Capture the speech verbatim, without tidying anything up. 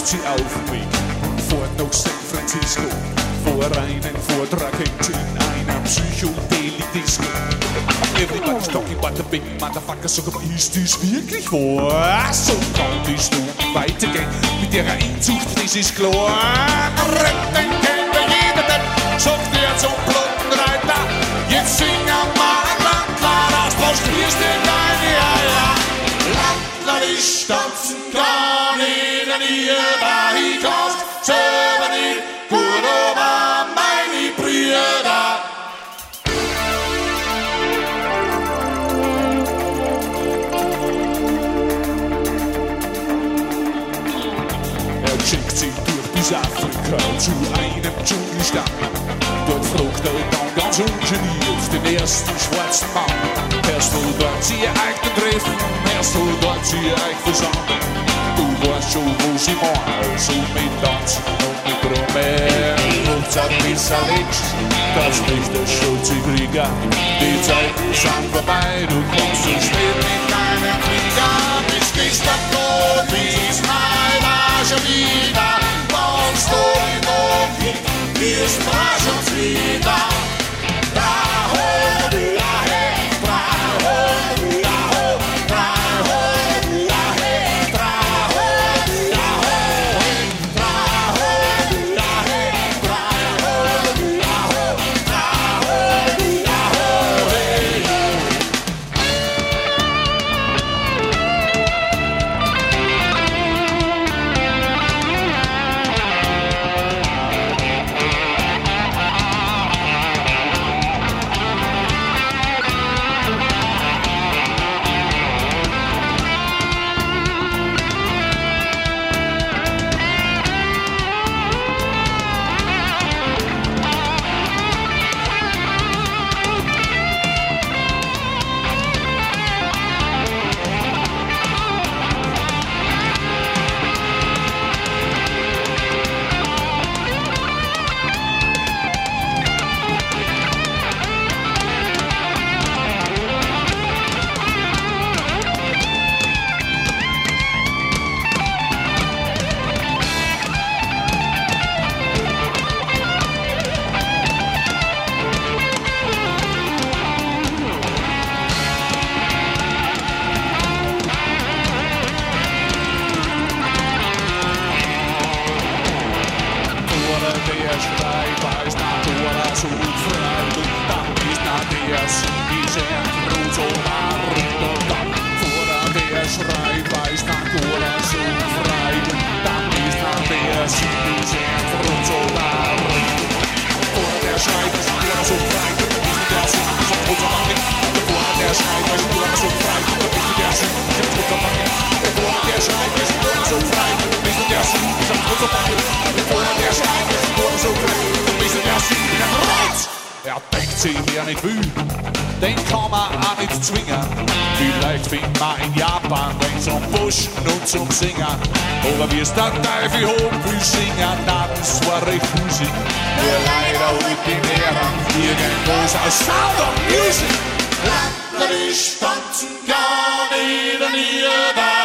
sie auf den Weg und fährt nach San Francisco vor einen Vortrag hängt in einer Psychedelik-Disco. Everybody's talking about the big motherfucker, so ist dies wirklich wahr? So kann dies du weitergehen mit ihrer Inzucht, das ist klar. Retten kennt ja jeder, denn sagt er zum Blutreiter, jetzt singen wir ein Landler aus, was spielst du deine Eier? Landlerisch tanzen kann jeder nie, aber ich kann's selber nicht gut, aber meine Brüder. Er schickt sie durch bis Afrika zu einem Dschungelstamm. Dort fragt er dann ganz ungeniert den ersten schwarzen Mann. Hörst du dort sie eigenen Treffen, hörst du dort sie euch versammeln? Du weißt schon, wo sie machen, so mit Tanzen und mit Rummen. Macht's ein bisschen links, das nicht der Schulze-Krieger. Die Zeiten sind vorbei, du kommst so spät mit keinem Krieger. Bis gestern tot, bis mein Arsch schon wieder. Wann's du in Ohren, wirst du uns wieder. Er denkt sich, wer nicht will, den kann man auch nicht zwingen. Vielleicht findet man in Japan den zum Pushen und zum Singen. Aber wie es der Teufel hoch will singen, na, das war recht Musik. Nur leider holt die Lehrer irgendwas aus Sound of Music. Landlerisch tanzen kann jeder nie da.